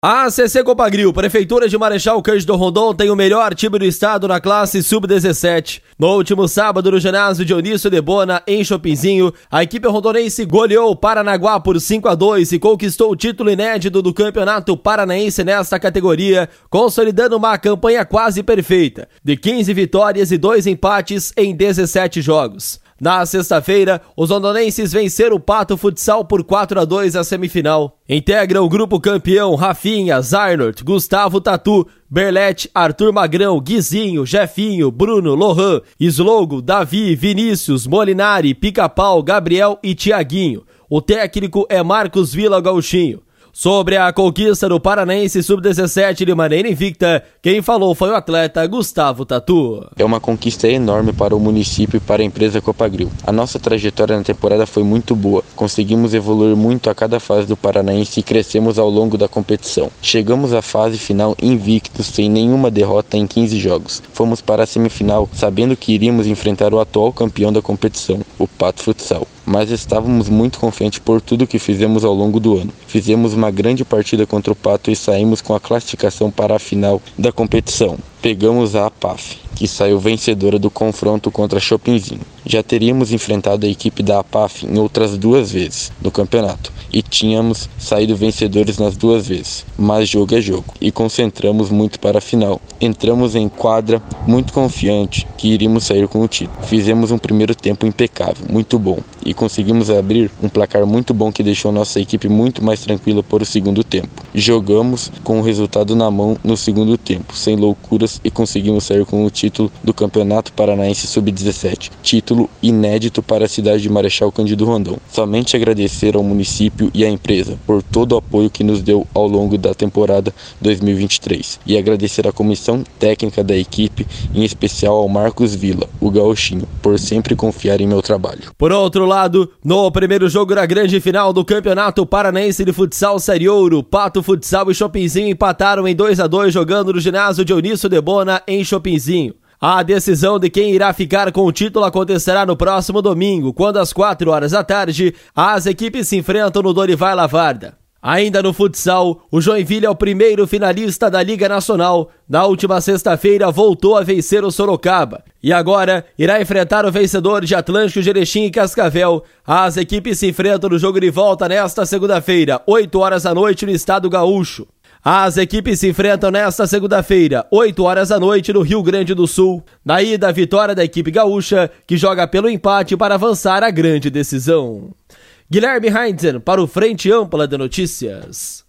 A ACC Copagril, Prefeitura de Marechal Cândido Rondon, tem o melhor time do estado na classe Sub-17. No último sábado, no ginásio Dionísio de Bona, em Chopinzinho, a equipe rondonense goleou o Paranaguá por 5-2 e conquistou o título inédito do Campeonato Paranaense nesta categoria, consolidando uma campanha quase perfeita, de 15 vitórias e 2 empates em 17 jogos. Na sexta-feira, os rondonenses venceram o Pato Futsal por 4-2 a semifinal. Integram o grupo campeão Rafinha, Zarnort, Gustavo Tatu, Berlete, Arthur Magrão, Guizinho, Jefinho, Bruno, Lohan, Slogo, Davi, Vinícius, Molinari, Pica-Pau, Gabriel e Tiaguinho. O técnico é Marcos Vila Gauchinho. Sobre a conquista do Paranaense Sub-17 de maneira invicta, quem falou foi o atleta Gustavo Tatu. É uma conquista enorme para o município e para a empresa Copagril. A nossa trajetória na temporada foi muito boa. Conseguimos evoluir muito a cada fase do Paranaense e crescemos ao longo da competição. Chegamos à fase final invictos, sem nenhuma derrota em 15 jogos. Fomos para a semifinal sabendo que iríamos enfrentar o atual campeão da competição, o Pato Futsal. Mas estávamos muito confiantes por tudo que fizemos ao longo do ano. Fizemos uma grande partida contra o Pato e saímos com a classificação para a final da competição. Pegamos a APAF, que saiu vencedora do confronto contra Chopinzinho. Já teríamos enfrentado a equipe da APAF em outras 2 vezes no campeonato e tínhamos saído vencedores nas 2 vezes, mas jogo é jogo e concentramos muito para a final. Entramos em quadra muito confiante que iríamos sair com o título. Fizemos um primeiro tempo impecável, muito bom, e conseguimos abrir um placar muito bom que deixou nossa equipe muito mais tranquila para o segundo tempo. Jogamos com o resultado na mão no segundo tempo, sem loucuras, e conseguimos sair com o título do Campeonato Paranaense Sub-17, título inédito para a cidade de Marechal Cândido Rondon. Somente agradecer ao município e à empresa por todo o apoio que nos deu ao longo da temporada 2023 e agradecer à comissão técnica da equipe, em especial ao Marcos Vila, o Gauchinho, por sempre confiar em meu trabalho. Por outro lado, no primeiro jogo da grande final do Campeonato Paranaense de Futsal Série Ouro, Pato Futsal e Chopinzinho empataram em 2-2 jogando no ginásio Dionísio de Bona, em Chopinzinho. A decisão de quem irá ficar com o título acontecerá no próximo domingo, quando às 16h as equipes se enfrentam no Dorival Lavarda. Ainda no futsal, o Joinville é o primeiro finalista da Liga Nacional. Na última sexta-feira voltou a vencer o Sorocaba e agora irá enfrentar o vencedor de Atlântico, Jerechim e Cascavel. As equipes se enfrentam no jogo de volta nesta segunda-feira, 20h, no estado gaúcho. As equipes se enfrentam nesta segunda-feira, 20h, no Rio Grande do Sul. Na ida, a vitória da equipe gaúcha, que joga pelo empate para avançar à grande decisão. Guilherme Heinzen para o Frente Ampla de Notícias.